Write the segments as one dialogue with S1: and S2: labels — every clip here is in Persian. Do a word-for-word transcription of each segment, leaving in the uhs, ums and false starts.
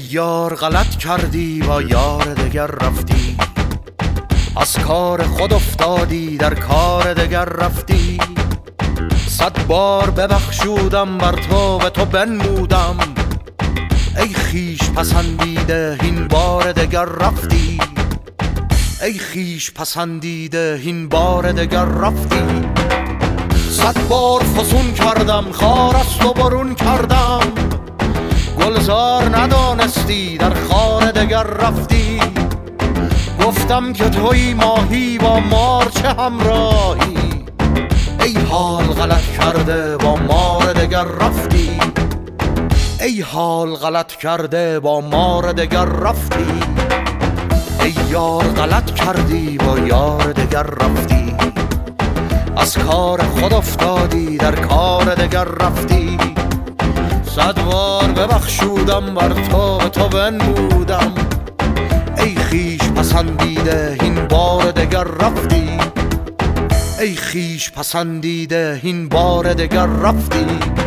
S1: یار غلط کردی با یار دگر رفتی، از کار خود افتادی در کار دگر رفتی. صد بار ببخشودم بر تو به تو بنمودم، ای خیش پسندیده این بار دگر رفتی. ای خیش پسندیده این بار دگر رفتی. صد بار فسون کردم خار از تو برون کردم، گلزار ندانستی در خار دگر رفتی. گفتم که توی ماهی با مار چه همراهی، ای حال غلط کرده با مار دگر رفتی. ای حال غلط کرده با مار دگر رفتی. ای یار غلط کردی با یار دگر رفتی، از کار خود افتادی در کار دگر رفتی. صد بار ببخشودم بر تو به تو بنمودم، ای خیش پسندیده این بار دگر رفتی. ای خیش پسندیده این بار دگر رفتی.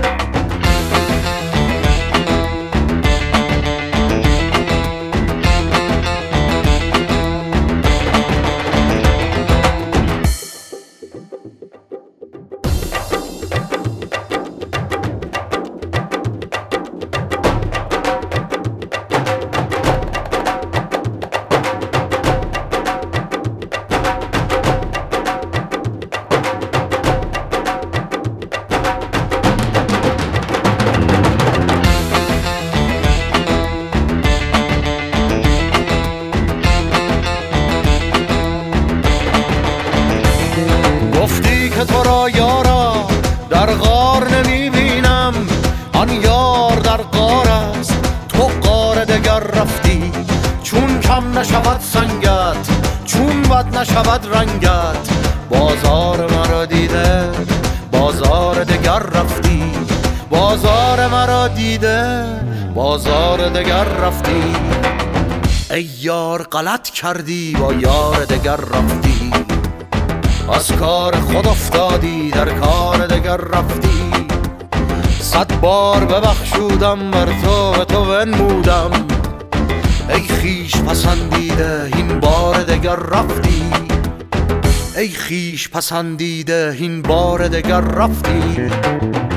S1: گفتی که تو را یارا در غار نمی بینم، آن یار در غار است تو غار دگر رفتی. چون کم نشود سنگت چون بد نشود رنگت، بازار مرا دیده بازار دگر رفتی. بازار مرا دیده بازار دگر رفتی. ای یار غلط کردی با یار دگر رفتی، از کار خود افتادی در کار دگر رفتی. صد بار ببخشودم بر تو به تو بنمودم، ای خیش پسندیده این بار دگر رفتی. ای خیش پسندیده این بار دگر رفتی.